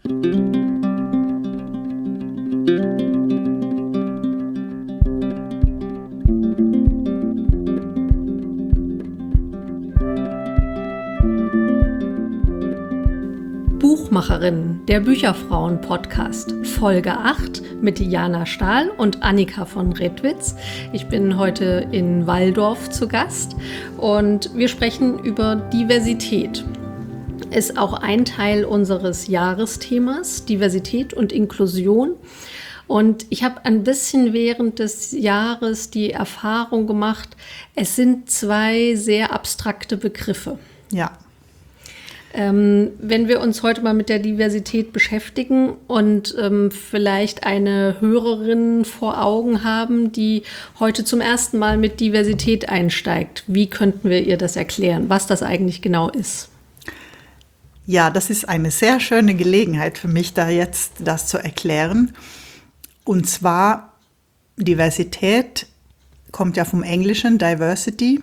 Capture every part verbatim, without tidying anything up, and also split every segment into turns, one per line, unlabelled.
Buchmacherin, der Bücherfrauen-Podcast, Folge acht mit Jana Stahl und Annika von Redwitz. Ich bin heute in Walldorf zu Gast und wir sprechen über Diversität. Ist auch ein Teil unseres Jahresthemas, Diversität und Inklusion. Und ich habe ein bisschen während des Jahres die Erfahrung gemacht, es sind zwei sehr abstrakte Begriffe.
Ja.
Ähm, wenn wir uns heute mal mit der Diversität beschäftigen und ähm, vielleicht eine Hörerin vor Augen haben, die heute zum ersten Mal mit Diversität einsteigt, wie könnten wir ihr das erklären, was das eigentlich genau ist?
Ja, das ist eine sehr schöne Gelegenheit für mich, da jetzt das zu erklären. Und zwar, Diversität kommt ja vom Englischen, Diversity.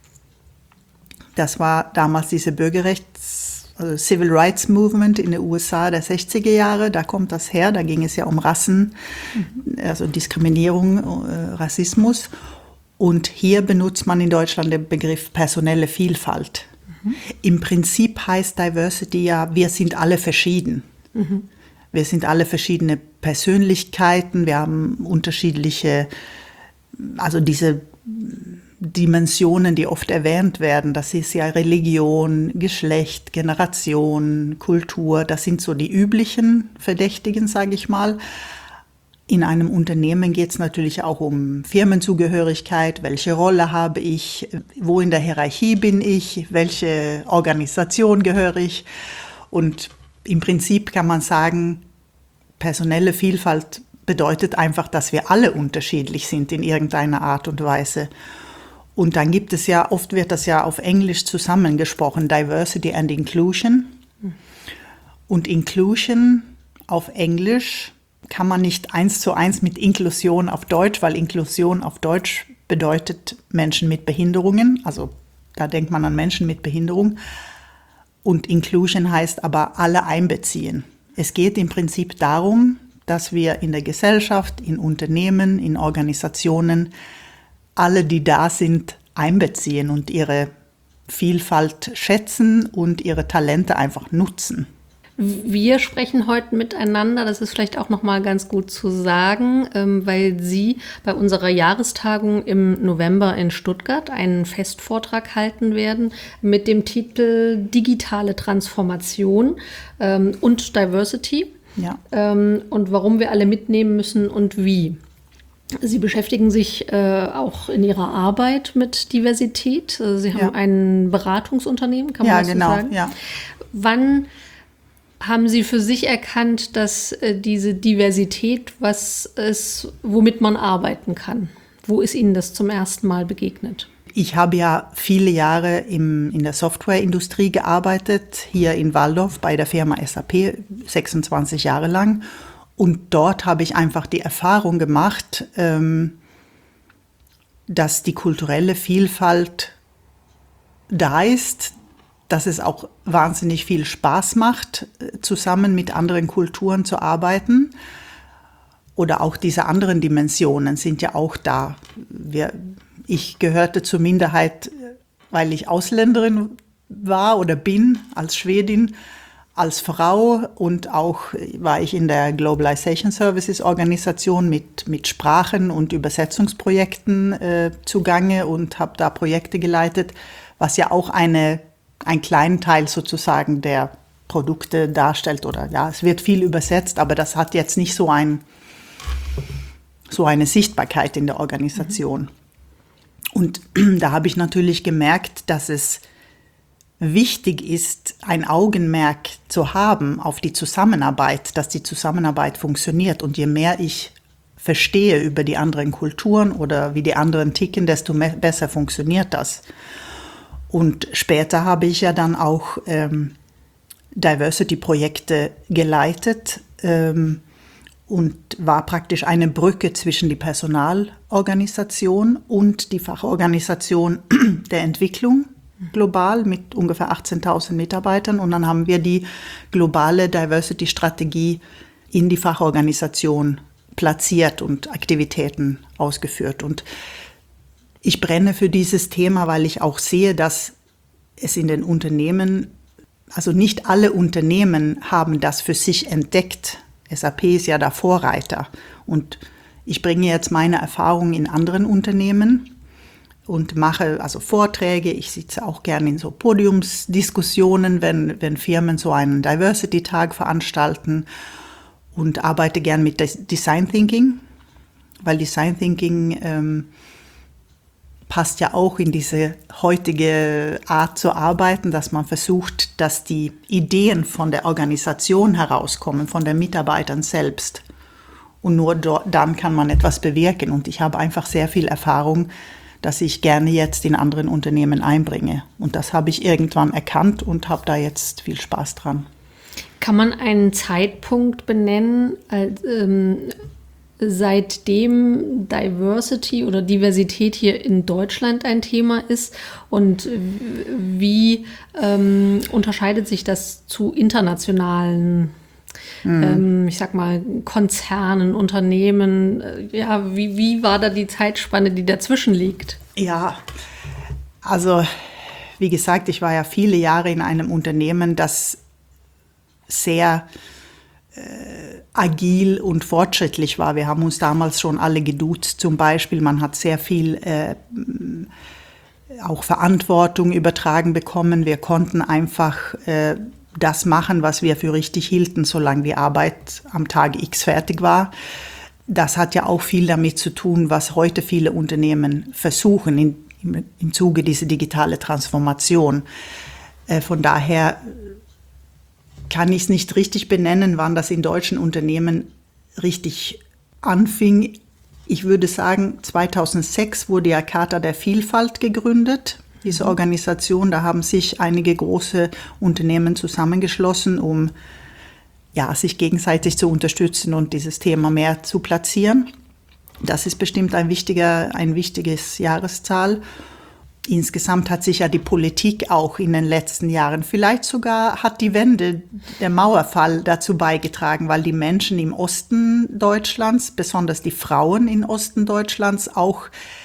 Das war damals diese Bürgerrechts-, also Civil Rights Movement in den U S A der sechziger Jahre. Da kommt das her, da ging es ja um Rassen, mhm. also Diskriminierung, äh, Rassismus. Und hier benutzt man in Deutschland den Begriff personelle Vielfalt. Mhm. Im Prinzip heißt Diversity ja, wir sind alle verschieden. Mhm. Wir sind alle verschiedene Persönlichkeiten, wir haben unterschiedliche, also diese Dimensionen, die oft erwähnt werden, das ist ja Religion, Geschlecht, Generation, Kultur, das sind so die üblichen Verdächtigen, sage ich mal. In einem Unternehmen geht es natürlich auch um Firmenzugehörigkeit, welche Rolle habe ich, wo in der Hierarchie bin ich, welche Organisation gehöre ich. Und im Prinzip kann man sagen, personelle Vielfalt bedeutet einfach, dass wir alle unterschiedlich sind in irgendeiner Art und Weise. Und dann gibt es ja, oft wird das ja auf Englisch zusammengesprochen, Diversity and Inclusion. Und Inclusion auf Englisch kann man nicht eins zu eins mit Inklusion auf Deutsch, weil Inklusion auf Deutsch bedeutet Menschen mit Behinderungen. Also da denkt man an Menschen mit Behinderung. Und Inclusion heißt aber alle einbeziehen. Es geht im Prinzip darum, dass wir in der Gesellschaft, in Unternehmen, in Organisationen alle, die da sind, einbeziehen und ihre Vielfalt schätzen und ihre Talente einfach nutzen.
Wir sprechen heute miteinander, das ist vielleicht auch noch mal ganz gut zu sagen, weil Sie bei unserer Jahrestagung im November in Stuttgart einen Festvortrag halten werden mit dem Titel Digitale Transformation und Diversity.
Ja.
Und warum wir alle mitnehmen müssen und wie. Sie beschäftigen sich äh, auch in Ihrer Arbeit mit Diversität. Sie haben ja. ein Beratungsunternehmen, kann man
ja,
das
genau.
so sagen?
Ja,
Wann haben Sie für sich erkannt, dass äh, diese Diversität was ist, womit man arbeiten kann? Wo ist Ihnen das zum ersten Mal begegnet?
Ich habe ja viele Jahre im, in der Softwareindustrie gearbeitet, hier in Walldorf bei der Firma S A P, sechsundzwanzig Jahre lang. Und dort habe ich einfach die Erfahrung gemacht, ähm, dass die kulturelle Vielfalt da ist, dass es auch wahnsinnig viel Spaß macht, zusammen mit anderen Kulturen zu arbeiten. Oder auch diese anderen Dimensionen sind ja auch da. Wir, ich gehörte zur Minderheit, weil ich Ausländerin war oder bin, als Schwedin, als Frau, und auch war ich in der Globalization Services Organisation mit, mit Sprachen- und Übersetzungsprojekten äh, zugange und habe da Projekte geleitet, was ja auch eine, einen kleinen Teil sozusagen der Produkte darstellt. Oder ja, es wird viel übersetzt, aber das hat jetzt nicht so, ein, so eine Sichtbarkeit in der Organisation. Mhm. Und da habe ich natürlich gemerkt, dass es wichtig ist, ein Augenmerk zu haben auf die Zusammenarbeit, dass die Zusammenarbeit funktioniert. Und je mehr ich verstehe über die anderen Kulturen oder wie die anderen ticken, desto mehr, besser funktioniert das. Und später habe ich ja dann auch ähm, Diversity-Projekte geleitet ähm, und war praktisch eine Brücke zwischen die Personalorganisation und die Fachorganisation der Entwicklung. global mit ungefähr achtzehntausend Mitarbeitern. Und dann haben wir die globale Diversity-Strategie in die Fachorganisation platziert und Aktivitäten ausgeführt. Und ich brenne für dieses Thema, weil ich auch sehe, dass es in den Unternehmen, also nicht alle Unternehmen haben das für sich entdeckt. S A P ist ja der Vorreiter. Und ich bringe jetzt meine Erfahrungen in anderen Unternehmen und mache also Vorträge. Ich sitze auch gerne in so Podiumsdiskussionen, wenn, wenn Firmen so einen Diversity-Tag veranstalten, und arbeite gern mit Design Thinking, weil Design Thinking ähm, passt ja auch in diese heutige Art zu arbeiten, dass man versucht, dass die Ideen von der Organisation herauskommen, von den Mitarbeitern selbst. Und nur dort, dann kann man etwas bewirken. Und ich habe einfach sehr viel Erfahrung, dass ich gerne jetzt in anderen Unternehmen einbringe. Und das habe ich irgendwann erkannt und habe da jetzt viel Spaß dran.
Kann man einen Zeitpunkt benennen, als, ähm, seitdem Diversity oder Diversität hier in Deutschland ein Thema ist, und wie ähm, unterscheidet sich das zu internationalen, mhm. ähm, ich sag mal, Konzernen, Unternehmen? Ja, wie, wie war da die Zeitspanne, die dazwischen liegt?
Ja, also wie gesagt, ich war ja viele Jahre in einem Unternehmen, das sehr äh, agil und fortschrittlich war. Wir haben uns damals schon alle geduzt zum Beispiel. Man hat sehr viel äh, auch Verantwortung übertragen bekommen. Wir konnten einfach äh, das machen, was wir für richtig hielten, solange die Arbeit am Tag X fertig war. Das hat ja auch viel damit zu tun, was heute viele Unternehmen versuchen in, im, im Zuge dieser digitalen Transformation. Äh, von daher kann ich es nicht richtig benennen, wann das in deutschen Unternehmen richtig anfing. Ich würde sagen, zweitausendsechs wurde ja Charta der Vielfalt gegründet. Diese Organisation, da haben sich einige große Unternehmen zusammengeschlossen, um ja, sich gegenseitig zu unterstützen und dieses Thema mehr zu platzieren. Das ist bestimmt ein wichtiger, ein wichtiges Jahreszahl. Insgesamt hat sich ja die Politik auch in den letzten Jahren, vielleicht sogar hat die Wende, der Mauerfall dazu beigetragen, weil die Menschen im Osten Deutschlands, besonders die Frauen im Osten Deutschlands, auch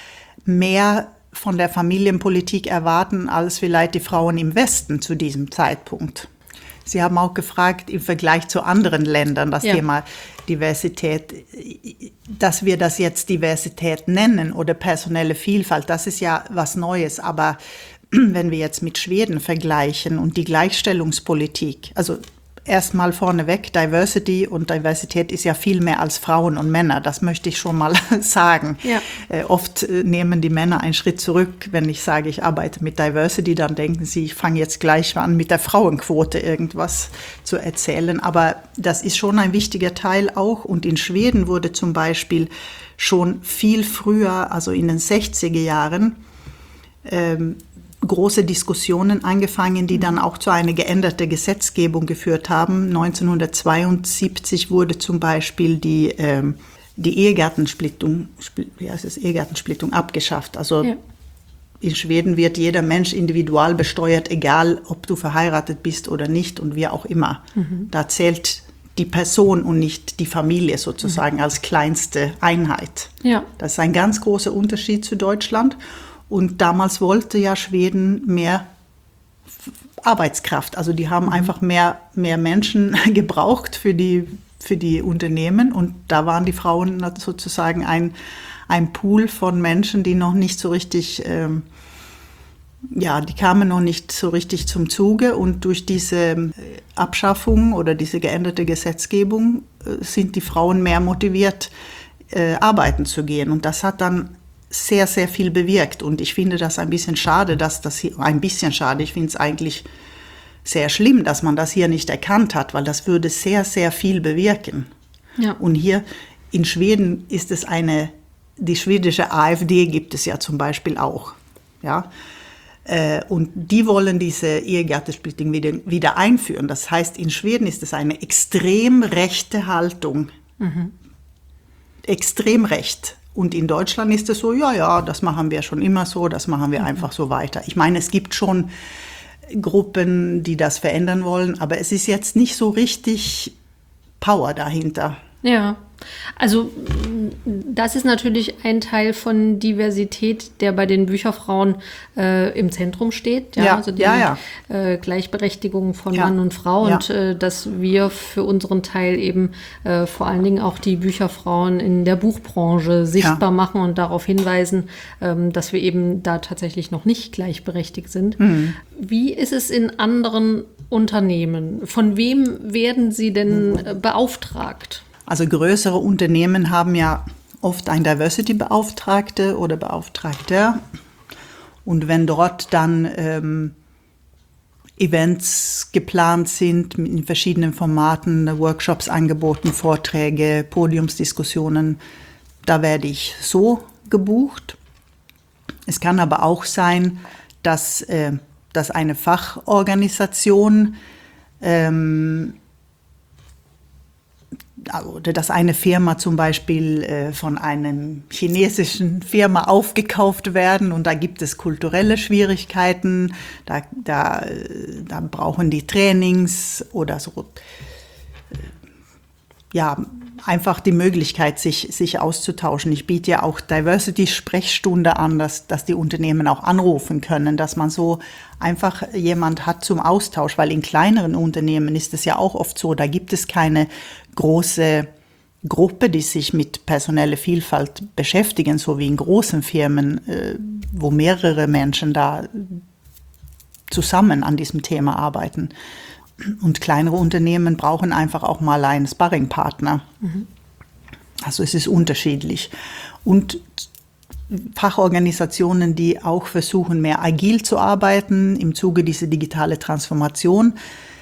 mehr von der Familienpolitik erwarten als vielleicht die Frauen im Westen zu diesem Zeitpunkt. Sie haben auch gefragt, im Vergleich zu anderen Ländern, das ja. Thema Diversität, dass wir das jetzt Diversität nennen oder personelle Vielfalt, das ist ja was Neues. Aber wenn wir jetzt mit Schweden vergleichen und die Gleichstellungspolitik, also erstmal vorneweg, Diversity und Diversität ist ja viel mehr als Frauen und Männer, das möchte ich schon mal sagen. Ja. Äh, oft äh, nehmen die Männer einen Schritt zurück, wenn ich sage, ich arbeite mit Diversity, dann denken sie, ich fange jetzt gleich an, mit der Frauenquote irgendwas zu erzählen. Aber das ist schon ein wichtiger Teil auch. Und in Schweden wurde zum Beispiel schon viel früher, also in den sechziger Jahren, ähm, große Diskussionen angefangen, die dann auch zu einer geänderten Gesetzgebung geführt haben. neunzehnhundertzweiundsiebzig wurde zum Beispiel die, ähm, die Ehegattensplittung, wie heißt es, Ehegattensplittung abgeschafft. Also ja. In Schweden wird jeder Mensch individual besteuert, egal ob du verheiratet bist oder nicht und wie auch immer. Mhm. Da zählt die Person und nicht die Familie sozusagen mhm. als kleinste Einheit. Ja. Das ist ein ganz großer Unterschied zu Deutschland. Und damals wollte ja Schweden mehr Arbeitskraft. Also die haben einfach mehr, mehr Menschen gebraucht für die, für die Unternehmen. Und da waren die Frauen sozusagen ein, ein Pool von Menschen, die noch nicht so richtig, ähm, ja, die kamen noch nicht so richtig zum Zuge. Und durch diese Abschaffung oder diese geänderte Gesetzgebung äh, sind die Frauen mehr motiviert, äh, arbeiten zu gehen. Und das hat dann sehr, sehr viel bewirkt. Und ich finde das ein bisschen schade, dass das hier, ein bisschen schade, ich finde es eigentlich sehr schlimm, dass man das hier nicht erkannt hat, weil das würde sehr, sehr viel bewirken. Ja. Und hier in Schweden ist es eine, die schwedische AfD gibt es ja zum Beispiel auch. Ja? Und die wollen diese Ehegattensplitting wieder, wieder einführen. Das heißt, in Schweden ist es eine extrem rechte Haltung. Mhm. Extrem recht. Und in Deutschland ist es so, ja, ja, das machen wir schon immer so, das machen wir einfach so weiter. Ich meine, es gibt schon Gruppen, die das verändern wollen, aber es ist jetzt nicht so richtig Power dahinter.
Ja, also das ist natürlich ein Teil von Diversität, der bei den Bücherfrauen äh, im Zentrum steht. Ja,
ja,
also die
ja, ja.
Äh, Gleichberechtigung von
ja.
Mann und Frau
ja.
und äh, dass wir für unseren Teil eben äh, vor allen Dingen auch die Bücherfrauen in der Buchbranche sichtbar ja. machen und darauf hinweisen, ähm, dass wir eben da tatsächlich noch nicht gleichberechtigt sind. Mhm. Wie ist es in anderen Unternehmen? Von wem werden Sie denn äh, beauftragt?
Also größere Unternehmen haben ja oft einen Diversity-Beauftragte oder Beauftragter. Und wenn dort dann ähm, Events geplant sind in verschiedenen Formaten, Workshops angeboten, Vorträge, Podiumsdiskussionen, da werde ich so gebucht. Es kann aber auch sein, dass, äh, dass eine Fachorganisation ähm, oder dass eine Firma zum Beispiel äh, von einem chinesischen Firma aufgekauft werden und da gibt es kulturelle Schwierigkeiten, da, da, da brauchen die Trainings oder so, äh, ja, einfach die Möglichkeit, sich, sich auszutauschen. Ich biete ja auch Diversity-Sprechstunde an, dass, dass die Unternehmen auch anrufen können, dass man so einfach jemand hat zum Austausch, weil in kleineren Unternehmen ist es ja auch oft so, da gibt es keine große Gruppe, die sich mit personeller Vielfalt beschäftigen, so wie in großen Firmen, äh, wo mehrere Menschen da zusammen an diesem Thema arbeiten. Und kleinere Unternehmen brauchen einfach auch mal einen Sparringpartner. Mhm. Also es ist unterschiedlich. Und Fachorganisationen, die auch versuchen, mehr agil zu arbeiten im Zuge dieser digitalen Transformation.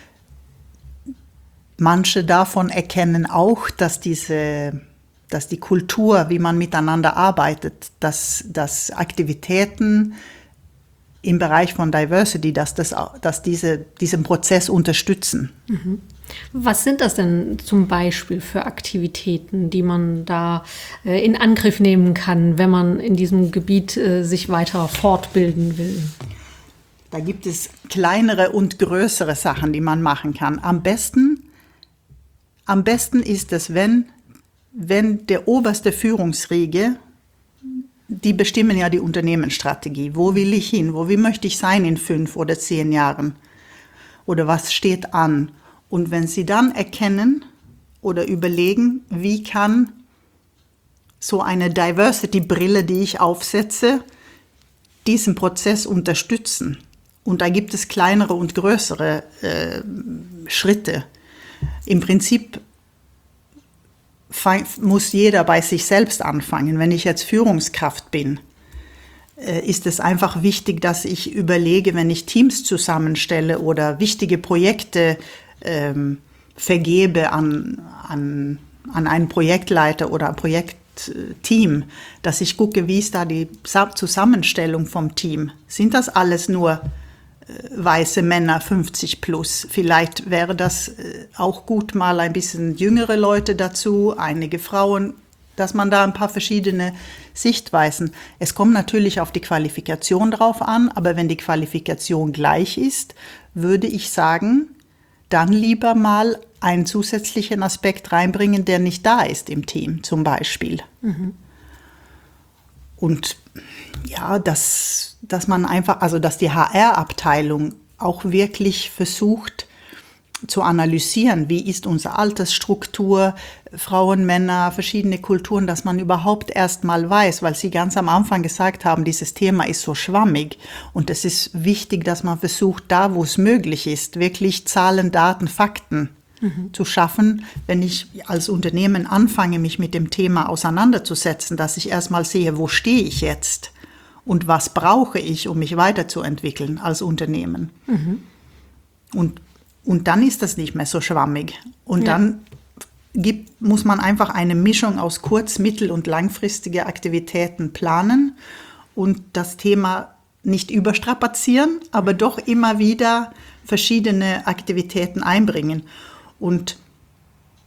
Manche davon erkennen auch, dass diese, dass die Kultur, wie man miteinander arbeitet, dass, dass Aktivitäten im Bereich von Diversity, dass, das, dass diese, diesen Prozess unterstützen.
Mhm. Was sind das denn zum Beispiel für Aktivitäten, die man da äh, in Angriff nehmen kann, wenn man in diesem Gebiet äh, sich weiter fortbilden will?
Da gibt es kleinere und größere Sachen, die man machen kann. Am besten, am besten ist es, wenn, wenn der oberste Führungsriege, die bestimmen ja die Unternehmensstrategie. Wo will ich hin? Wo wie möchte ich sein in fünf oder zehn Jahren? Oder was steht an? Und wenn Sie dann erkennen oder überlegen, wie kann so eine Diversity-Brille, die ich aufsetze, diesen Prozess unterstützen? Und da gibt es kleinere und größere äh, Schritte. Im Prinzip muss jeder bei sich selbst anfangen. Wenn ich jetzt Führungskraft bin, ist es einfach wichtig, dass ich überlege, wenn ich Teams zusammenstelle oder wichtige Projekte ähm, vergebe an, an, an einen Projektleiter oder ein Projektteam, dass ich gucke, wie ist da die Zusammenstellung vom Team. Sind das alles nur weiße Männer fünfzig plus. Vielleicht wäre das auch gut, mal ein bisschen jüngere Leute dazu, einige Frauen, dass man da ein paar verschiedene Sichtweisen. Es kommt natürlich auf die Qualifikation drauf an, aber wenn die Qualifikation gleich ist, würde ich sagen, dann lieber mal einen zusätzlichen Aspekt reinbringen, der nicht da ist im Team, zum Beispiel. Mhm. Und ja, dass, dass man einfach, also dass die H R-Abteilung auch wirklich versucht zu analysieren, wie ist unsere Altersstruktur, Frauen, Männer, verschiedene Kulturen, dass man überhaupt erst mal weiß, weil Sie ganz am Anfang gesagt haben, dieses Thema ist so schwammig und es ist wichtig, dass man versucht, da wo es möglich ist, wirklich Zahlen, Daten, Fakten mhm. zu schaffen, wenn ich als Unternehmen anfange, mich mit dem Thema auseinanderzusetzen, dass ich erst mal sehe, wo stehe ich jetzt und was brauche ich, um mich weiterzuentwickeln als Unternehmen. Mhm. Und Und dann ist das nicht mehr so schwammig. Und ja. dann gibt, muss man einfach eine Mischung aus kurz-, mittel- und langfristige Aktivitäten planen und das Thema nicht überstrapazieren, aber doch immer wieder verschiedene Aktivitäten einbringen. Und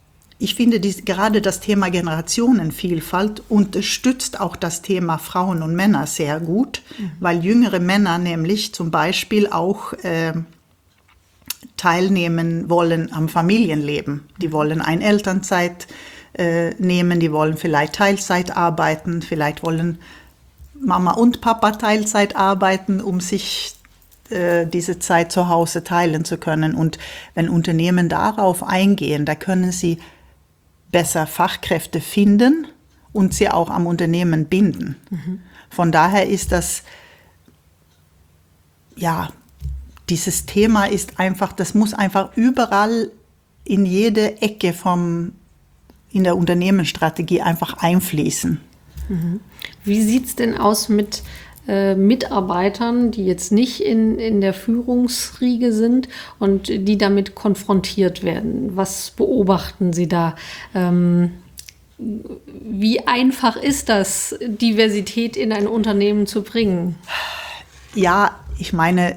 ich finde dies, gerade das Thema Generationenvielfalt unterstützt auch das Thema Frauen und Männer sehr gut, mhm. weil jüngere Männer nämlich zum Beispiel auch äh, teilnehmen wollen am Familienleben. Die wollen eine Elternzeit äh, nehmen, die wollen vielleicht Teilzeit arbeiten, vielleicht wollen Mama und Papa Teilzeit arbeiten, um sich äh, diese Zeit zu Hause teilen zu können. Und wenn Unternehmen darauf eingehen, da können sie besser Fachkräfte finden und sie auch am Unternehmen binden. Mhm. Von daher ist das, ja, dieses Thema ist einfach, das muss einfach überall in jede Ecke vom, in der Unternehmensstrategie einfach einfließen.
Mhm. Wie sieht es denn aus mit äh, Mitarbeitern, die jetzt nicht in, in der Führungsriege sind und die damit konfrontiert werden? Was beobachten Sie da? Ähm, wie einfach ist das, Diversität in ein Unternehmen zu bringen?
Ja, ich meine,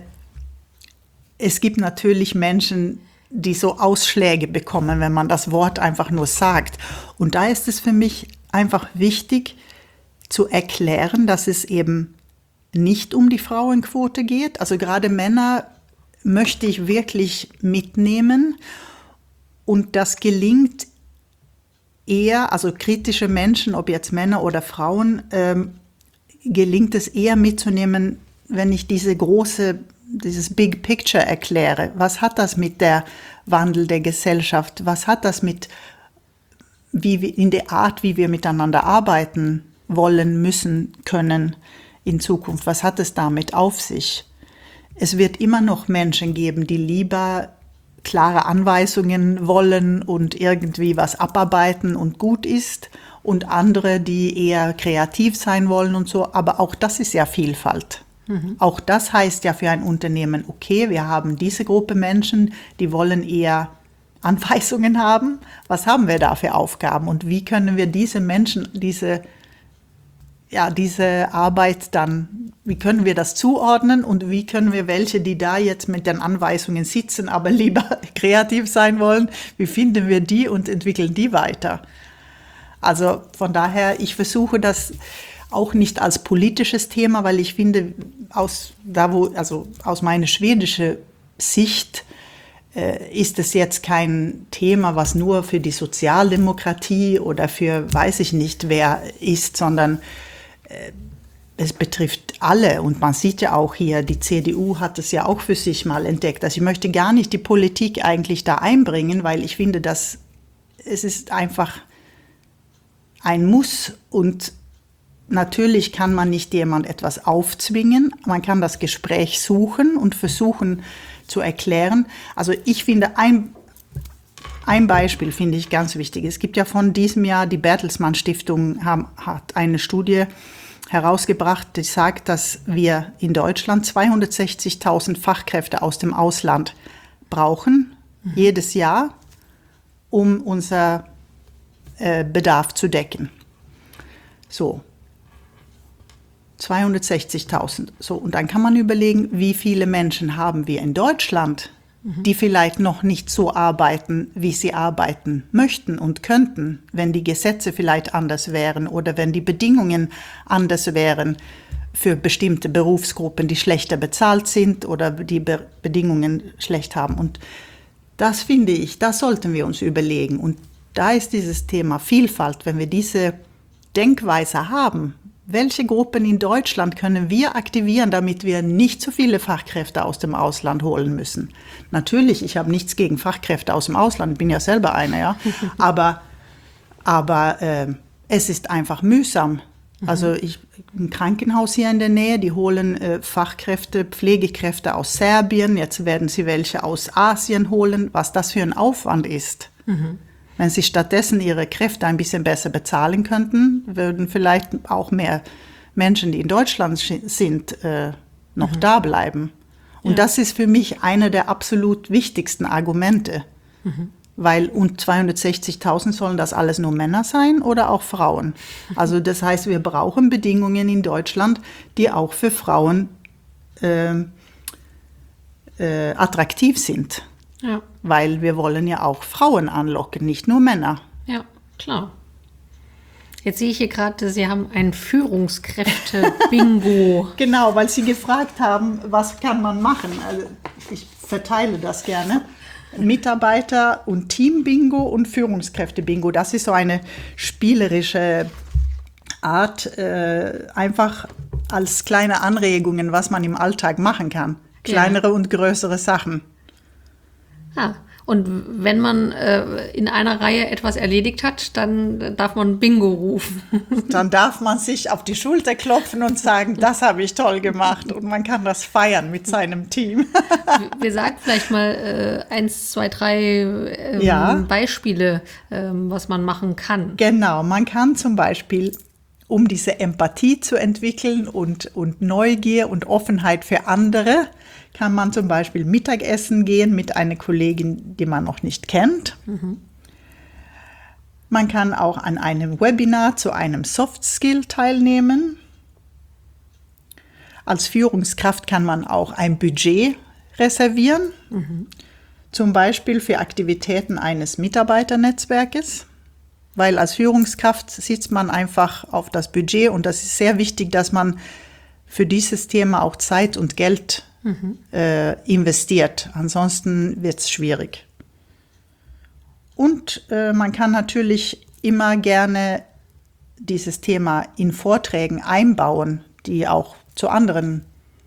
es gibt natürlich Menschen, die so Ausschläge bekommen, wenn man das Wort einfach nur sagt. Und da ist es für mich einfach wichtig zu erklären, dass es eben nicht um die Frauenquote geht. Also gerade Männer möchte ich wirklich mitnehmen. Und das gelingt eher, also kritische Menschen, ob jetzt Männer oder Frauen, ähm, gelingt es eher mitzunehmen, wenn ich diese große, dieses Big Picture erkläre. Was hat das mit der Wandel der Gesellschaft? Was hat das mit, wie wir, in der Art, wie wir miteinander arbeiten wollen, müssen, können in Zukunft? Was hat es damit auf sich? Es wird immer noch Menschen geben, die lieber klare Anweisungen wollen und irgendwie was abarbeiten und gut ist, und andere, die eher kreativ sein wollen und so. Aber auch das ist ja Vielfalt. Mhm. Auch das heißt ja für ein Unternehmen, okay, wir haben diese Gruppe Menschen, die wollen eher Anweisungen haben. Was haben wir da für Aufgaben und wie können wir diese Menschen, diese ja, diese Arbeit dann, wie können wir das zuordnen und wie können wir welche, die da jetzt mit den Anweisungen sitzen, aber lieber kreativ sein wollen, wie finden wir die und entwickeln die weiter? Also von daher, ich versuche das auch nicht als politisches Thema, weil ich finde, aus, da wo, also aus meiner schwedischen Sicht äh, ist es jetzt kein Thema, was nur für die Sozialdemokratie oder für weiß ich nicht wer ist, sondern es betrifft alle, und man sieht ja auch hier, die C D U hat es ja auch für sich mal entdeckt. Also ich möchte gar nicht die Politik eigentlich da einbringen, weil ich finde, dass es ist einfach ein Muss, und natürlich kann man nicht jemand etwas aufzwingen. Man kann das Gespräch suchen und versuchen zu erklären. Also ich finde, ein Ein Beispiel finde ich ganz wichtig. Es gibt ja von diesem Jahr, die Bertelsmann Stiftung haben, hat eine Studie herausgebracht, die sagt, dass wir in Deutschland zweihundertsechzigtausend Fachkräfte aus dem Ausland brauchen, mhm. jedes Jahr, um unser äh, Bedarf zu decken. So, zweihundertsechzigtausend. So, und dann kann man überlegen, wie viele Menschen haben wir in Deutschland, die vielleicht noch nicht so arbeiten, wie sie arbeiten möchten und könnten, wenn die Gesetze vielleicht anders wären oder wenn die Bedingungen anders wären für bestimmte Berufsgruppen, die schlechter bezahlt sind oder die Be- Bedingungen schlecht haben. Und das finde ich, das sollten wir uns überlegen. Und da ist dieses Thema Vielfalt, wenn wir diese Denkweise haben, welche Gruppen in Deutschland können wir aktivieren, damit wir nicht so viele Fachkräfte aus dem Ausland holen müssen? Natürlich, ich habe nichts gegen Fachkräfte aus dem Ausland, bin ja selber eine, ja. Aber, aber äh, es ist einfach mühsam. Also ich, ein Krankenhaus hier in der Nähe, die holen äh, Fachkräfte, Pflegekräfte aus Serbien, jetzt werden sie welche aus Asien holen, was das für ein Aufwand ist. Mhm. Wenn sie stattdessen ihre Kräfte ein bisschen besser bezahlen könnten, würden vielleicht auch mehr Menschen, die in Deutschland sind, äh, noch mhm. da bleiben. Und ja. das ist für mich einer der absolut wichtigsten Argumente. Mhm. Weil und zweihundertsechzigtausend sollen das alles nur Männer sein oder auch Frauen? Also das heißt, wir brauchen Bedingungen in Deutschland, die auch für Frauen äh, äh, attraktiv sind. Ja. Weil wir wollen ja auch Frauen anlocken, nicht nur Männer.
Ja, klar. Jetzt sehe ich hier gerade, Sie haben ein Führungskräfte-Bingo.
Genau, weil Sie gefragt haben, was kann man machen. Also ich verteile das gerne. Mitarbeiter- und Team-Bingo und Führungskräfte-Bingo. Das ist so eine spielerische Art, äh, einfach als kleine Anregungen, was man im Alltag machen kann. Kleinere ja. und größere Sachen.
Ah. Und wenn man äh, in einer Reihe etwas erledigt hat, dann darf man Bingo rufen.
Dann darf man sich auf die Schulter klopfen und sagen, das habe ich toll gemacht. Und man kann das feiern mit seinem Team.
Wir sagen vielleicht mal äh, eins, zwei, drei ähm, ja. Beispiele, ähm, was man machen kann.
Genau, man kann zum Beispiel, um diese Empathie zu entwickeln und, und Neugier und Offenheit für andere, kann man zum Beispiel Mittagessen gehen mit einer Kollegin, die man noch nicht kennt. Mhm. Man kann auch an einem Webinar zu einem Soft Skill teilnehmen. Als Führungskraft kann man auch ein Budget reservieren, mhm. zum Beispiel für Aktivitäten eines Mitarbeiternetzwerkes. Weil als Führungskraft sitzt man einfach auf das Budget und das ist sehr wichtig, dass man für dieses Thema auch Zeit und Geld mhm. äh, investiert. Ansonsten wird es schwierig. Und äh, man kann natürlich immer gerne dieses Thema in Vorträgen einbauen, die auch zu anderen,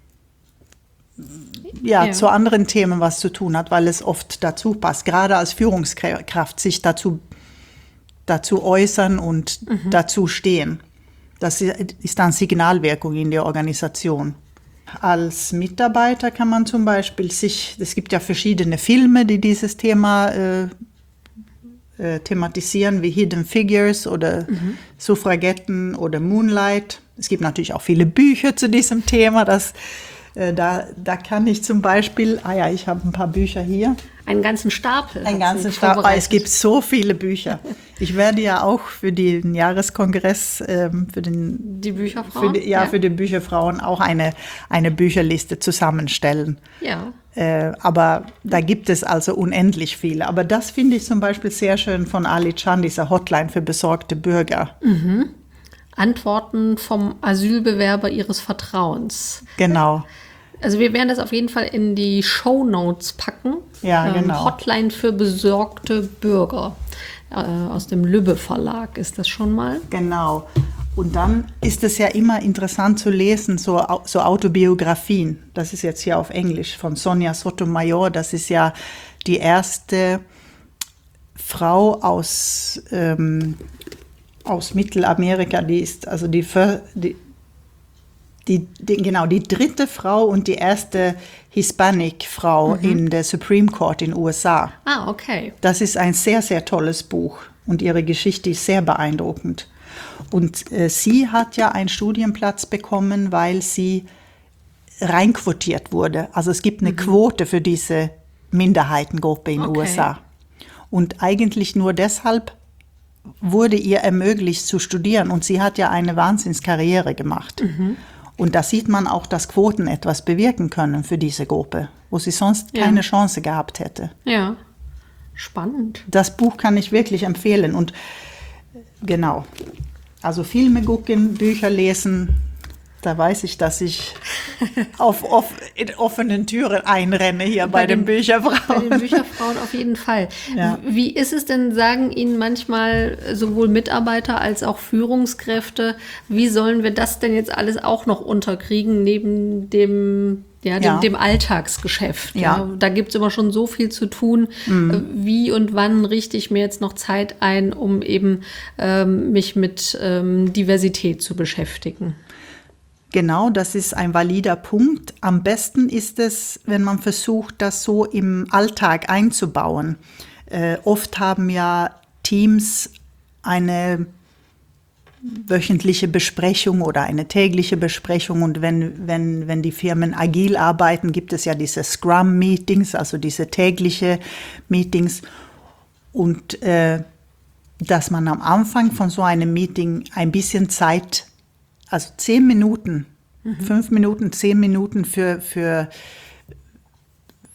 ja, ja. zu anderen Themen was zu tun hat, weil es oft dazu passt. Gerade als Führungskraft sich dazu, dazu äußern und mhm. dazu stehen. Das ist dann Signalwirkung in der Organisation. Als Mitarbeiter kann man zum Beispiel sich, es gibt ja verschiedene Filme, die dieses Thema äh, äh, thematisieren, wie Hidden Figures oder mhm. Suffragetten oder Moonlight. Es gibt natürlich auch viele Bücher zu diesem Thema. Das, äh, da, da kann ich zum Beispiel, ah ja, ich habe ein paar Bücher hier.
Einen ganzen Stapel.
Einen ganzen Stapel. Es gibt so viele Bücher. Ich werde ja auch für den Jahreskongress, ähm, für den
die Bücherfrauen,
für die, ja, ja, für die Bücherfrauen auch eine, eine Bücherliste zusammenstellen.
Ja.
Äh, aber da gibt es also unendlich viele. Aber das finde ich zum Beispiel sehr schön von Ali Chan, dieser Hotline für besorgte Bürger.
Mhm. Antworten vom Asylbewerber Ihres Vertrauens.
Genau.
Also wir werden das auf jeden Fall in die Shownotes packen.
Ja, genau.
Ähm, Hotline für besorgte Bürger. Äh, aus dem Lübbe Verlag ist das schon mal.
Genau. Und dann ist es ja immer interessant zu lesen, so, so Autobiografien. Das ist jetzt hier auf Englisch von Sonia Sotomayor. Das ist ja die erste Frau aus, ähm, aus Mittelamerika, die ist also die, die Die, die, genau, die dritte Frau und die erste Hispanic-Frau mhm. in der Supreme Court in den U S A.
Ah, okay.
Das ist ein sehr, sehr tolles Buch und ihre Geschichte ist sehr beeindruckend. Und äh, sie hat ja einen Studienplatz bekommen, weil sie reinquotiert wurde. Also es gibt eine mhm. Quote für diese Minderheitengruppe in den okay. U S A. Und eigentlich nur deshalb wurde ihr ermöglicht zu studieren. Und sie hat ja eine Wahnsinnskarriere gemacht. Mhm. Und da sieht man auch, dass Quoten etwas bewirken können für diese Gruppe, wo sie sonst ja. keine Chance gehabt hätte.
Ja, spannend.
Das Buch kann ich wirklich empfehlen. Und genau, also Filme gucken, Bücher lesen, da weiß ich, dass ich auf off- in offenen Türen einrenne hier bei, bei den, den Bücherfrauen.
Bei den Bücherfrauen auf jeden Fall. Ja. Wie ist es denn, sagen Ihnen manchmal sowohl Mitarbeiter als auch Führungskräfte, wie sollen wir das denn jetzt alles auch noch unterkriegen neben dem, ja, dem, ja. dem Alltagsgeschäft? Ja. Ja, da gibt es immer schon so viel zu tun. Mhm. Wie und wann richte ich mir jetzt noch Zeit ein, um eben ähm, mich mit ähm, Diversität zu beschäftigen?
Genau, das ist ein valider Punkt. Am besten ist es, wenn man versucht, das so im Alltag einzubauen. Äh, oft haben ja Teams eine wöchentliche Besprechung oder eine tägliche Besprechung. Und wenn, wenn, wenn die Firmen agil arbeiten, gibt es ja diese Scrum-Meetings, also diese tägliche Meetings. Und äh, dass man am Anfang von so einem Meeting ein bisschen Zeit, also zehn Minuten, mhm. fünf Minuten, zehn Minuten für, für,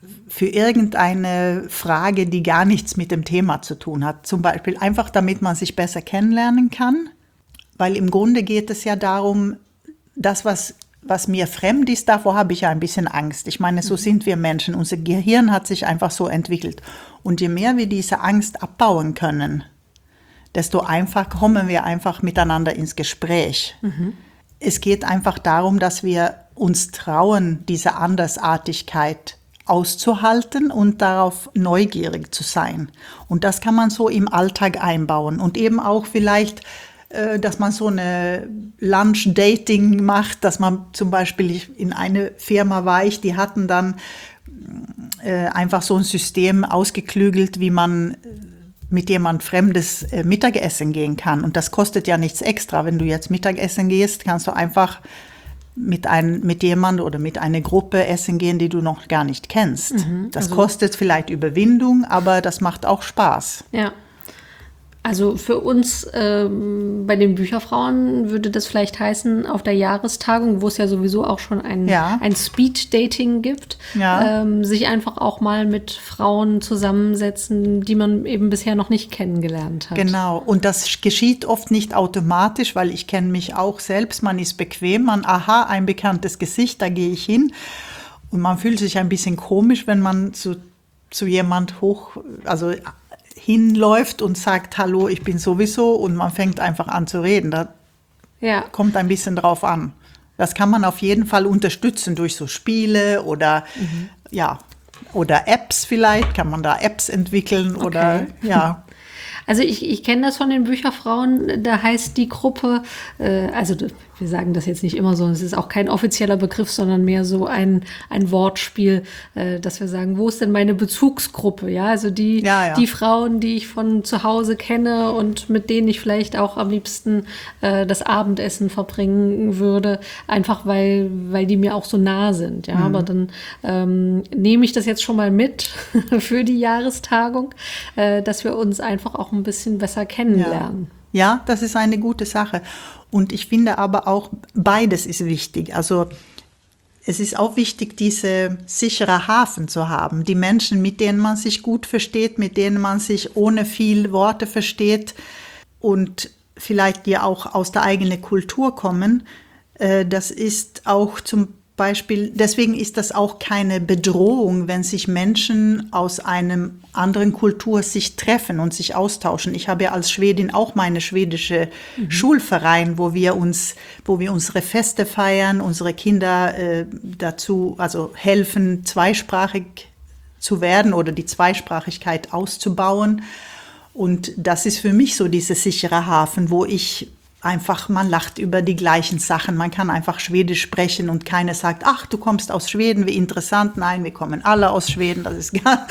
für irgendeine Frage, die gar nichts mit dem Thema zu tun hat. Zum Beispiel einfach, damit man sich besser kennenlernen kann. Weil im Grunde geht es ja darum, das, was, was mir fremd ist, davor habe ich ja ein bisschen Angst. Ich meine, so sind wir Menschen. Unser Gehirn hat sich einfach so entwickelt. Und je mehr wir diese Angst abbauen können, desto einfacher kommen wir einfach miteinander ins Gespräch. Mhm. Es geht einfach darum, dass wir uns trauen, diese Andersartigkeit auszuhalten und darauf neugierig zu sein. Und das kann man so im Alltag einbauen. Und eben auch vielleicht, äh, dass man so eine Lunch-Dating macht, dass man zum Beispiel in eine Firma war ich, die hatten dann äh, einfach so ein System ausgeklügelt, wie man mit jemand Fremdes äh, Mittagessen gehen kann. Und das kostet ja nichts extra. Wenn du jetzt Mittagessen gehst, kannst du einfach mit, ein, mit jemand oder mit einer Gruppe essen gehen, die du noch gar nicht kennst. Mhm, das also kostet vielleicht Überwindung, aber das macht auch Spaß.
Ja. Also für uns ähm, bei den Bücherfrauen würde das vielleicht heißen, auf der Jahrestagung, wo es ja sowieso auch schon ein, ja. ein Speed-Dating gibt, ja. ähm, sich einfach auch mal mit Frauen zusammensetzen, die man eben bisher noch nicht kennengelernt hat.
Genau, und das geschieht oft nicht automatisch, weil ich kenne mich auch selbst, man ist bequem, man, aha, ein bekanntes Gesicht, da gehe ich hin. Und man fühlt sich ein bisschen komisch, wenn man zu, zu jemand hoch, also hinläuft und sagt, hallo, ich bin sowieso, und man fängt einfach an zu reden. Da ja. kommt ein bisschen drauf an. Das kann man auf jeden Fall unterstützen durch so Spiele oder, mhm. ja, oder Apps vielleicht, kann man da Apps entwickeln okay. oder, ja.
Also ich, ich kenne das von den Bücherfrauen, da heißt die Gruppe, äh, also wir sagen das jetzt nicht immer so, es ist auch kein offizieller Begriff, sondern mehr so ein, ein Wortspiel, äh, dass wir sagen, wo ist denn meine Bezugsgruppe? Ja, also die, ja, ja. die Frauen, die ich von zu Hause kenne und mit denen ich vielleicht auch am liebsten äh, das Abendessen verbringen würde, einfach weil, weil die mir auch so nah sind. Ja, mhm. aber dann ähm, nehme ich das jetzt schon mal mit für die Jahrestagung, äh, dass wir uns einfach auch ein bisschen besser kennenlernen.
Ja. ja, das ist eine gute Sache. Und ich finde aber auch, beides ist wichtig. Also es ist auch wichtig, diese sichere Hafen zu haben. Die Menschen, mit denen man sich gut versteht, mit denen man sich ohne viel Worte versteht und vielleicht die auch aus der eigenen Kultur kommen. Das ist auch zum Beispiel, deswegen ist das auch keine Bedrohung, wenn sich Menschen aus einem anderen Kultur sich treffen und sich austauschen. Ich habe ja als Schwedin auch meine schwedische mhm. Schulverein, wo wir uns, wo wir unsere Feste feiern, unsere Kinder äh, dazu, also helfen, zweisprachig zu werden oder die Zweisprachigkeit auszubauen. Und das ist für mich so dieser sichere Hafen, wo ich einfach, man lacht über die gleichen Sachen. Man kann einfach Schwedisch sprechen und keiner sagt, ach, du kommst aus Schweden, wie interessant. Nein, wir kommen alle aus Schweden, das ist gar...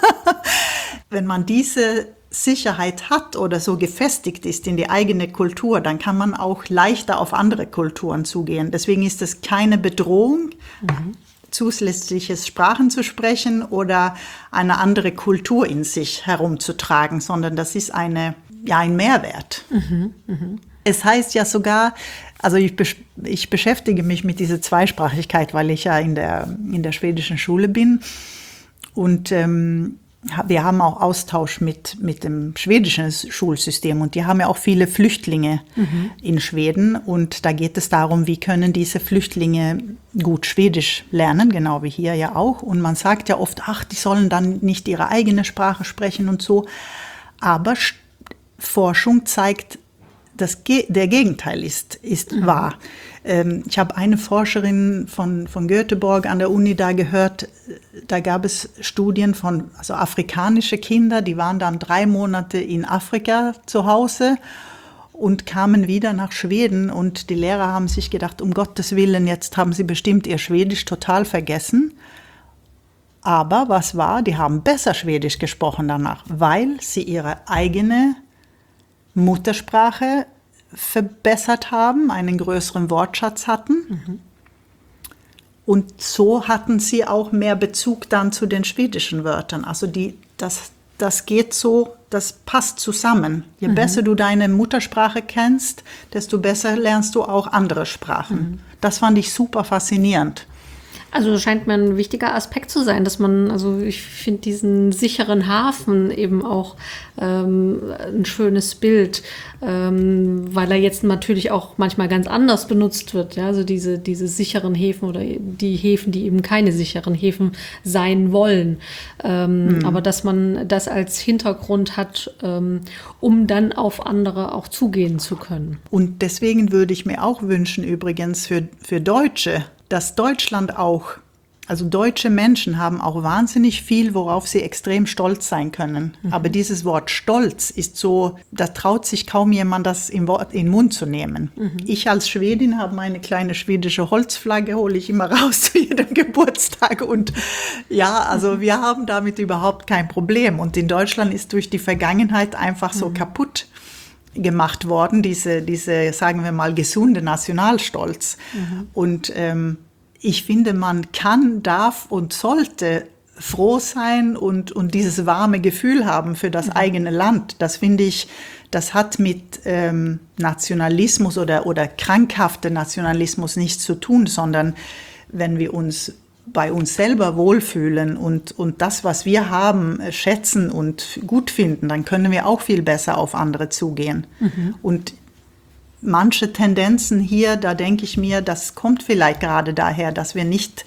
Wenn man diese Sicherheit hat oder so gefestigt ist in die eigene Kultur, dann kann man auch leichter auf andere Kulturen zugehen. Deswegen ist es keine Bedrohung, mhm. zusätzliche Sprachen zu sprechen oder eine andere Kultur in sich herumzutragen, sondern das ist eine, ja, ein Mehrwert. Mhm. Mhm. Es heißt ja sogar, also ich, besch- ich beschäftige mich mit dieser Zweisprachigkeit, weil ich ja in der, in der schwedischen Schule bin. Und ähm, wir haben auch Austausch mit, mit dem schwedischen Schulsystem. Und die haben ja auch viele Flüchtlinge mhm. in Schweden. Und da geht es darum, wie können diese Flüchtlinge gut Schwedisch lernen, genau wie hier ja auch. Und man sagt ja oft, ach, die sollen dann nicht ihre eigene Sprache sprechen und so. Aber St- Forschung zeigt, Das Ge- der Gegenteil ist, ist mhm. wahr. Ähm, ich habe eine Forscherin von, von Göteborg an der Uni da gehört, da gab es Studien von also afrikanische Kinder, die waren dann drei Monate in Afrika zu Hause und kamen wieder nach Schweden und die Lehrer haben sich gedacht, um Gottes Willen, jetzt haben sie bestimmt ihr Schwedisch total vergessen. Aber was war? Die haben besser Schwedisch gesprochen danach, weil sie ihre eigene Muttersprache verbessert haben, einen größeren Wortschatz hatten. Mhm. Und so hatten sie auch mehr Bezug dann zu den schwedischen Wörtern. Also die, das, das geht so, das passt zusammen. Je mhm. besser du deine Muttersprache kennst, desto besser lernst du auch andere Sprachen. Mhm. Das fand ich super faszinierend.
Also scheint mir ein wichtiger Aspekt zu sein, dass man, also ich finde diesen sicheren Hafen eben auch ähm, ein schönes Bild, ähm, weil er jetzt natürlich auch manchmal ganz anders benutzt wird. Ja? Also diese, diese sicheren Häfen oder die Häfen, die eben keine sicheren Häfen sein wollen. Ähm, mhm. Aber dass man das als Hintergrund hat, ähm, um dann auf andere auch zugehen zu können.
Und deswegen würde ich mir auch wünschen, übrigens für, für Deutsche, dass Deutschland auch, also deutsche Menschen haben auch wahnsinnig viel, worauf sie extrem stolz sein können. Mhm. Aber dieses Wort Stolz ist so, da traut sich kaum jemand, das im Wort in den Mund zu nehmen. Mhm. Ich als Schwedin habe meine kleine schwedische Holzflagge, hole ich immer raus zu jedem Geburtstag. Und ja, also mhm. wir haben damit überhaupt kein Problem. Und in Deutschland ist durch die Vergangenheit einfach so mhm. kaputt gemacht worden, diese, diese, sagen wir mal, gesunde Nationalstolz. Mhm. Und ähm, ich finde, man kann, darf und sollte froh sein und, und dieses warme Gefühl haben für das mhm. eigene Land. Das finde ich, das hat mit ähm, Nationalismus oder, oder krankhafter Nationalismus nichts zu tun, sondern wenn wir uns bei uns selber wohlfühlen und, und das, was wir haben, schätzen und gut finden, dann können wir auch viel besser auf andere zugehen. Mhm. Und manche Tendenzen hier, da denke ich mir, das kommt vielleicht gerade daher, dass wir nicht,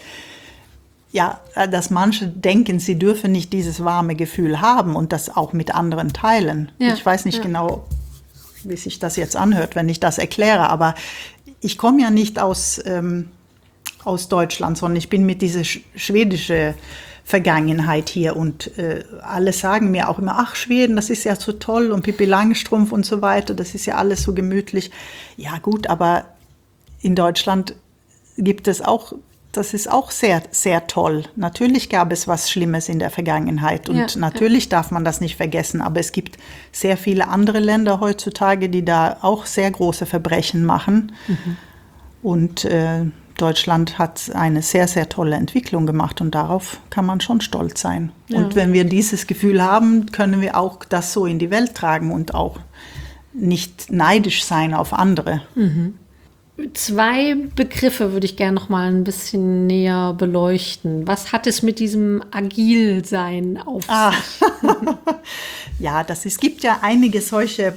ja, dass manche denken, sie dürfen nicht dieses warme Gefühl haben und das auch mit anderen teilen. Ja, ich weiß nicht ja. genau, wie sich das jetzt anhört, wenn ich das erkläre, aber ich komme ja nicht aus ähm, aus Deutschland, sondern ich bin mit dieser sch- schwedische Vergangenheit hier und äh, alle sagen mir auch immer, ach Schweden, das ist ja so toll und Pippi Langstrumpf und so weiter, das ist ja alles so gemütlich. Ja gut, aber in Deutschland gibt es auch, das ist auch sehr, sehr toll. Natürlich gab es was Schlimmes in der Vergangenheit und ja, natürlich ja. darf man das nicht vergessen, aber es gibt sehr viele andere Länder heutzutage, die da auch sehr große Verbrechen machen mhm. und äh, Deutschland hat eine sehr, sehr tolle Entwicklung gemacht und darauf kann man schon stolz sein. Ja. Und wenn wir dieses Gefühl haben, können wir auch das so in die Welt tragen und auch nicht neidisch sein auf andere.
Mhm. Zwei Begriffe würde ich gerne noch mal ein bisschen näher beleuchten. Was hat es mit diesem Agilsein auf sich? Ah.
Ja, das, es gibt ja einige solche,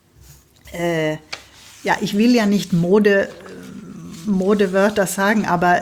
äh, ja, ich will ja nicht Mode Modewörter sagen, aber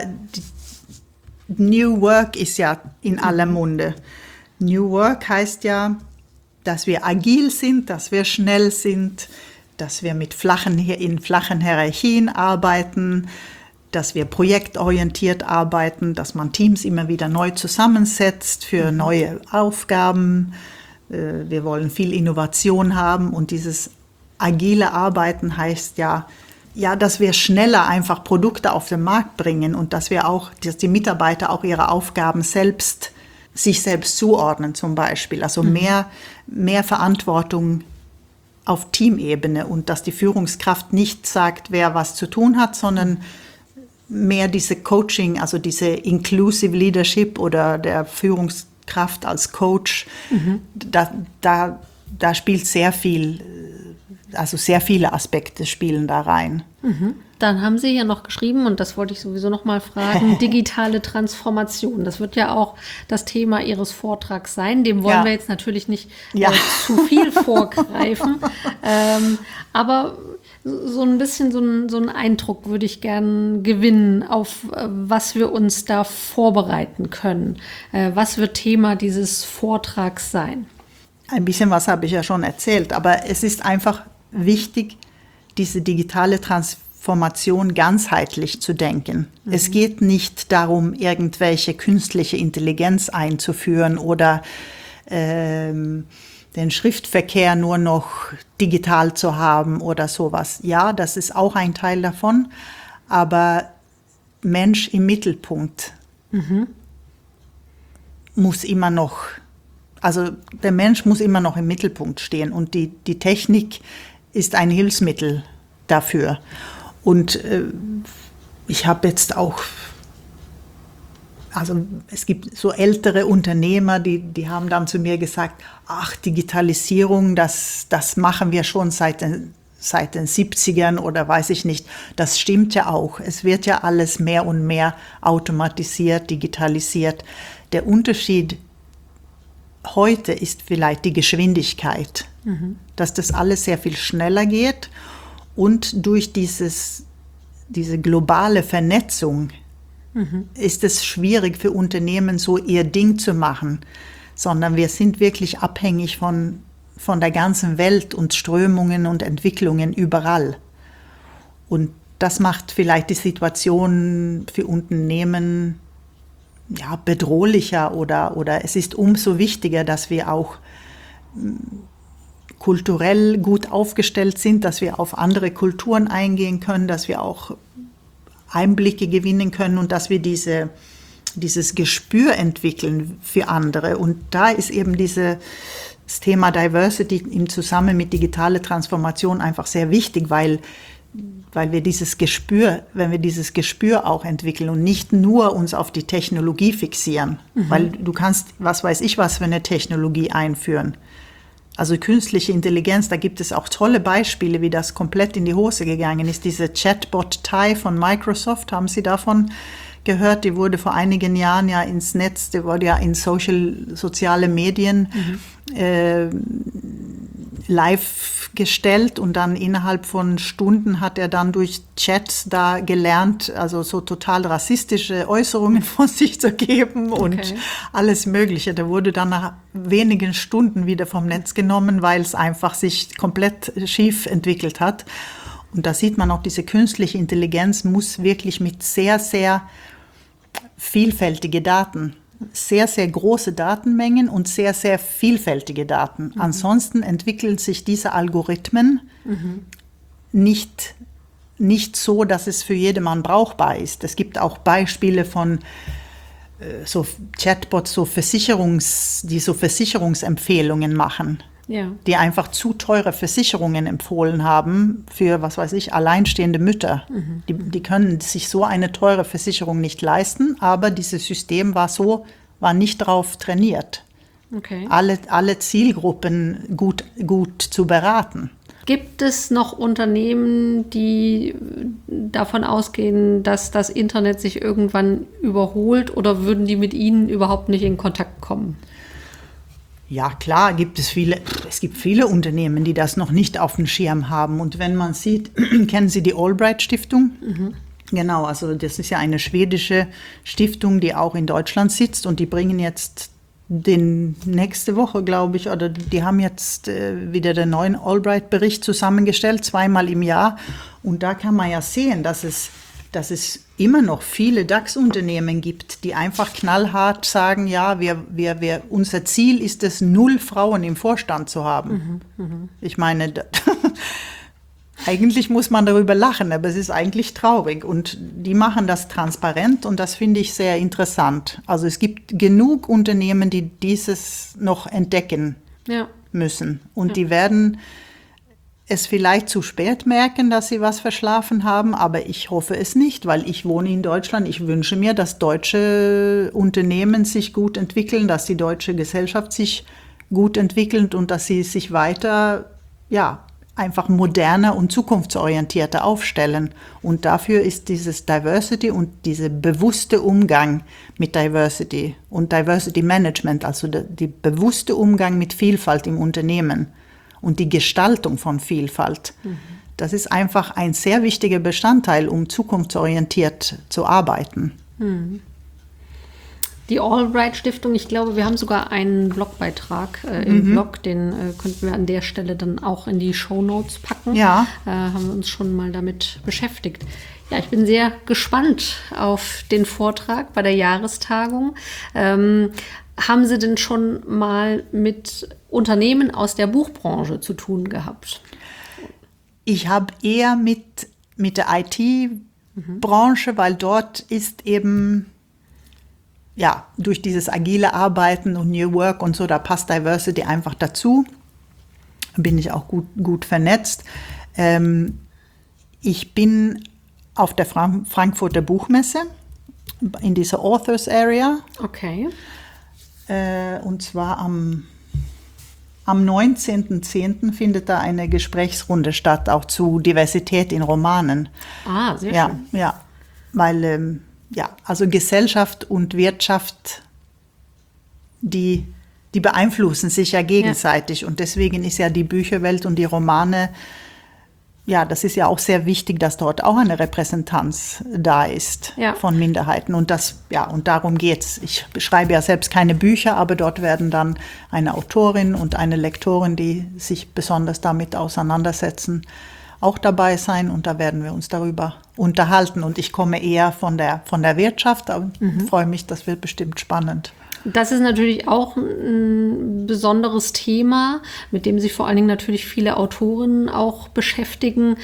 New Work ist ja in aller Munde. New Work heißt ja, dass wir agil sind, dass wir schnell sind, dass wir mit flachen, in flachen Hierarchien arbeiten, dass wir projektorientiert arbeiten, dass man Teams immer wieder neu zusammensetzt für neue Aufgaben. Wir wollen viel Innovation haben und dieses agile Arbeiten heißt ja, Ja, dass wir schneller einfach Produkte auf den Markt bringen und dass wir auch, dass die Mitarbeiter auch ihre Aufgaben selbst, sich selbst zuordnen zum Beispiel. Also mhm. mehr, mehr Verantwortung auf Teamebene und dass die Führungskraft nicht sagt, wer was zu tun hat, sondern mehr diese Coaching, also diese Inclusive Leadership oder der Führungskraft als Coach, mhm. da, da, da spielt sehr viel. Also sehr viele Aspekte spielen da rein.
Mhm. Dann haben Sie ja noch geschrieben, und das wollte ich sowieso noch mal fragen, digitale Transformation. Das wird ja auch das Thema Ihres Vortrags sein. Dem wollen ja. wir jetzt natürlich nicht ja. äh, zu viel vorgreifen. ähm, aber so ein bisschen so ein, so einen Eindruck würde ich gern gewinnen, auf äh, was wir uns da vorbereiten können. Äh, was wird Thema dieses Vortrags sein?
Ein bisschen was habe ich ja schon erzählt, aber es ist einfach wichtig, diese digitale Transformation ganzheitlich zu denken. Mhm. Es geht nicht darum, irgendwelche künstliche Intelligenz einzuführen oder ähm, den Schriftverkehr nur noch digital zu haben oder sowas. Ja, das ist auch ein Teil davon, aber Mensch im Mittelpunkt mhm. muss immer noch, also der Mensch muss immer noch im Mittelpunkt stehen und die, die Technik ist ein Hilfsmittel dafür. Und äh, ich habe jetzt auch, also es gibt so ältere Unternehmer, die, die haben dann zu mir gesagt, ach, Digitalisierung, das, das machen wir schon seit den seit den siebzigern oder weiß ich nicht. Das stimmt ja auch. Es wird ja alles mehr und mehr automatisiert, digitalisiert. Der Unterschied heute ist vielleicht die Geschwindigkeit, mhm. dass das alles sehr viel schneller geht und durch dieses, diese globale Vernetzung mhm. ist es schwierig für Unternehmen, so ihr Ding zu machen, sondern wir sind wirklich abhängig von, von der ganzen Welt und Strömungen und Entwicklungen überall. Und das macht vielleicht die Situation für Unternehmen ja, bedrohlicher oder, oder es ist umso wichtiger, dass wir auch kulturell gut aufgestellt sind, dass wir auf andere Kulturen eingehen können, dass wir auch Einblicke gewinnen können und dass wir diese, dieses Gespür entwickeln für andere. Und da ist eben diese, das Thema Diversity im Zusammenhang mit digitaler Transformation einfach sehr wichtig, weil weil wir dieses Gespür, wenn wir dieses Gespür auch entwickeln und nicht nur uns auf die Technologie fixieren, mhm. weil du kannst, was weiß ich, was für eine Technologie einführen. Also künstliche Intelligenz, da gibt es auch tolle Beispiele, wie das komplett in die Hose gegangen ist. Diese Chatbot Tai von Microsoft, haben Sie davon gehört? Die wurde vor einigen Jahren ja ins Netz, die wurde ja in social, soziale Medien mhm. äh, live gestellt und dann innerhalb von Stunden hat er dann durch Chats da gelernt, also so total rassistische Äußerungen von sich zu geben und okay. alles Mögliche. Der wurde dann nach wenigen Stunden wieder vom Netz genommen, weil es einfach sich komplett schief entwickelt hat. Und da sieht man auch, diese künstliche Intelligenz muss wirklich mit sehr, sehr vielfältige Daten sehr, sehr große Datenmengen und sehr, sehr vielfältige Daten. Mhm. Ansonsten entwickeln sich diese Algorithmen mhm. nicht, nicht so, dass es für jedermann brauchbar ist. Es gibt auch Beispiele von äh, so Chatbots, so Versicherungs, die so Versicherungsempfehlungen machen, ja. die einfach zu teure Versicherungen empfohlen haben für, was weiß ich, alleinstehende Mütter. Mhm. Die, die können sich so eine teure Versicherung nicht leisten, aber dieses System war so, war nicht darauf trainiert, okay. alle, alle Zielgruppen gut, gut zu beraten.
Gibt es noch Unternehmen, die davon ausgehen, dass das Internet sich irgendwann überholt, oder würden die mit Ihnen überhaupt nicht in Kontakt kommen?
Ja, klar, gibt es viele, es gibt viele Unternehmen, die das noch nicht auf dem Schirm haben. Und wenn man sieht, kennen Sie die Albright-Stiftung? Mhm. Genau, also das ist ja eine schwedische Stiftung, die auch in Deutschland sitzt, und die bringen jetzt den nächste Woche, glaube ich, oder die haben jetzt äh, wieder den neuen Albright-Bericht zusammengestellt, zweimal im Jahr. Und da kann man ja sehen, dass es, dass es immer noch viele DAX-Unternehmen gibt, die einfach knallhart sagen, ja, wir, wir, wir, unser Ziel ist es, null Frauen im Vorstand zu haben. Mhm, mh. Ich meine, eigentlich muss man darüber lachen, aber es ist eigentlich traurig. Und die machen das transparent, und das finde ich sehr interessant. Also es gibt genug Unternehmen, die dieses noch entdecken ja. müssen. Und ja. die werden es vielleicht zu spät merken, dass sie was verschlafen haben, aber ich hoffe es nicht, weil ich wohne in Deutschland. Ich wünsche mir, dass deutsche Unternehmen sich gut entwickeln, dass die deutsche Gesellschaft sich gut entwickelt und dass sie sich weiter, ja, einfach moderner und zukunftsorientierter aufstellen. Und dafür ist dieses Diversity und dieser bewusste Umgang mit Diversity und Diversity Management, also der die bewusste Umgang mit Vielfalt im Unternehmen und die Gestaltung von Vielfalt, mhm. das ist einfach ein sehr wichtiger Bestandteil, um zukunftsorientiert zu arbeiten.
Mhm. Die Albright-Stiftung, ich glaube, wir haben sogar einen Blogbeitrag äh, im mhm. Blog, den äh, könnten wir an der Stelle dann auch in die Shownotes packen. Ja. Äh, haben wir uns schon mal damit beschäftigt. Ja, ich bin sehr gespannt auf den Vortrag bei der Jahrestagung. Ähm, haben Sie denn schon mal mit Unternehmen aus der Buchbranche zu tun gehabt?
Ich habe eher mit, mit der I T-Branche, mhm. weil dort ist eben... Ja, durch dieses agile Arbeiten und New Work und so, da passt Diversity einfach dazu. Bin ich auch gut, gut vernetzt. Ähm, ich bin auf der Frank- Frankfurter Buchmesse in dieser Authors Area.
Okay.
Äh, und zwar am am neunzehnten zehnten findet da eine Gesprächsrunde statt, auch zu Diversität in Romanen.
Ah, sehr
ja,
schön.
Ja, weil, ähm, ja, also Gesellschaft und Wirtschaft, die, die beeinflussen sich ja gegenseitig. Ja. Und deswegen ist ja die Bücherwelt und die Romane, ja, das ist ja auch sehr wichtig, dass dort auch eine Repräsentanz da ist, ja, von Minderheiten. Und das, ja, und darum geht's. Ich schreibe ja selbst keine Bücher, aber dort werden dann eine Autorin und eine Lektorin, die sich besonders damit auseinandersetzen, auch dabei sein. Und da werden wir uns darüber unterhalten. Und ich komme eher von der, von der Wirtschaft, aber mhm. freue mich, das wird bestimmt spannend.
Das ist natürlich auch ein besonderes Thema, mit dem sich vor allen Dingen natürlich viele Autorinnen auch beschäftigen.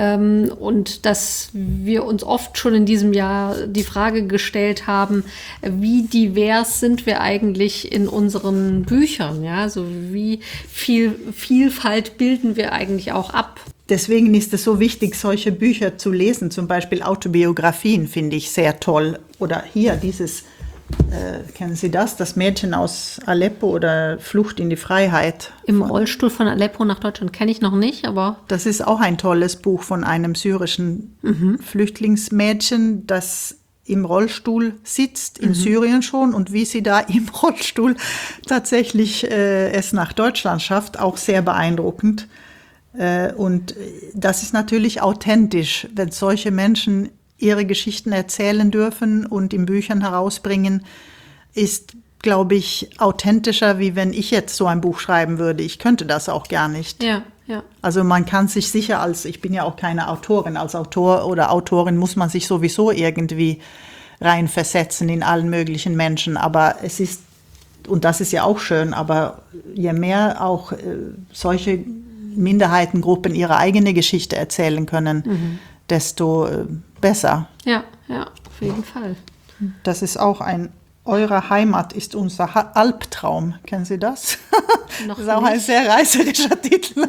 Und dass wir uns oft schon in diesem Jahr die Frage gestellt haben, wie divers sind wir eigentlich in unseren Büchern? Ja, also wie viel Vielfalt bilden wir eigentlich auch ab?
Deswegen ist es so wichtig, solche Bücher zu lesen. Zum Beispiel Autobiografien finde ich sehr toll. Oder hier dieses... Äh, kennen Sie das? Das Mädchen aus Aleppo oder Flucht in die Freiheit.
Im Rollstuhl von Aleppo nach Deutschland kenne ich noch nicht, aber...
Das ist auch ein tolles Buch von einem syrischen mhm. Flüchtlingsmädchen, das im Rollstuhl sitzt, in mhm. Syrien schon, und wie sie da im Rollstuhl tatsächlich äh, es nach Deutschland schafft, auch sehr beeindruckend. Äh, und das ist natürlich authentisch, wenn solche Menschen ihre Geschichten erzählen dürfen und in Büchern herausbringen, ist, glaube ich, authentischer, wie wenn ich jetzt so ein Buch schreiben würde. Ich könnte das auch gar nicht.
Ja, ja.
Also man kann sich sicher als, ich bin ja auch keine Autorin, als Autor oder Autorin muss man sich sowieso irgendwie reinversetzen in allen möglichen Menschen. Aber es ist, und das ist ja auch schön, aber je mehr auch äh, solche Minderheitengruppen ihre eigene Geschichte erzählen können, mhm. desto äh, besser.
Ja, ja, auf jeden Fall.
Das ist auch ein, eure Heimat ist unser ha- Albtraum. Kennen Sie das?
Noch
das ist auch
nicht.
Ein sehr reißerischer Titel.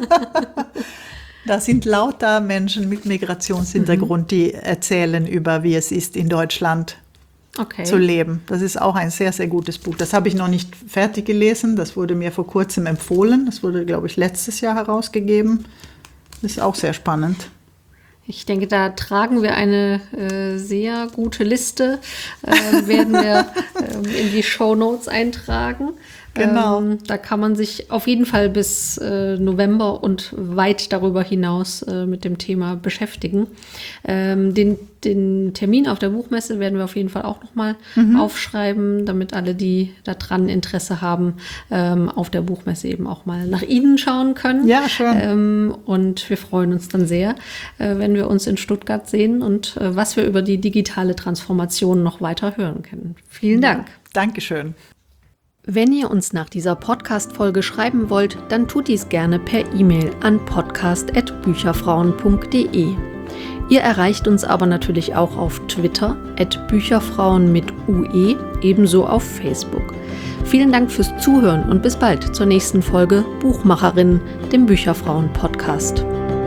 Da sind lauter Menschen mit Migrationshintergrund, mhm. die erzählen über, wie es ist, in Deutschland okay. zu leben. Das ist auch ein sehr, sehr gutes Buch. Das habe ich noch nicht fertig gelesen. Das wurde mir vor kurzem empfohlen. Das wurde, glaube ich, letztes Jahr herausgegeben. Das ist auch sehr spannend.
Ich denke, da tragen wir eine äh, sehr gute Liste, äh, werden wir äh, in die Shownotes eintragen.
Genau.
Ähm, da kann man sich auf jeden Fall bis äh, November und weit darüber hinaus äh, mit dem Thema beschäftigen. Ähm, den, den Termin auf der Buchmesse werden wir auf jeden Fall auch nochmal mhm. aufschreiben, damit alle, die daran Interesse haben, ähm, auf der Buchmesse eben auch mal nach Ihnen schauen können.
Ja, schön.
Ähm, und wir freuen uns dann sehr, äh, wenn wir uns in Stuttgart sehen und äh, was wir über die digitale Transformation noch weiter hören können. Vielen Dank.
Ja, Dankeschön.
Wenn ihr uns nach dieser Podcast-Folge schreiben wollt, dann tut dies gerne per E-Mail an podcast at bücherfrauen punkt de. Ihr erreicht uns aber natürlich auch auf Twitter at bücherfrauen mit U E, ebenso auf Facebook. Vielen Dank fürs Zuhören und bis bald zur nächsten Folge Buchmacherinnen, dem Bücherfrauen-Podcast.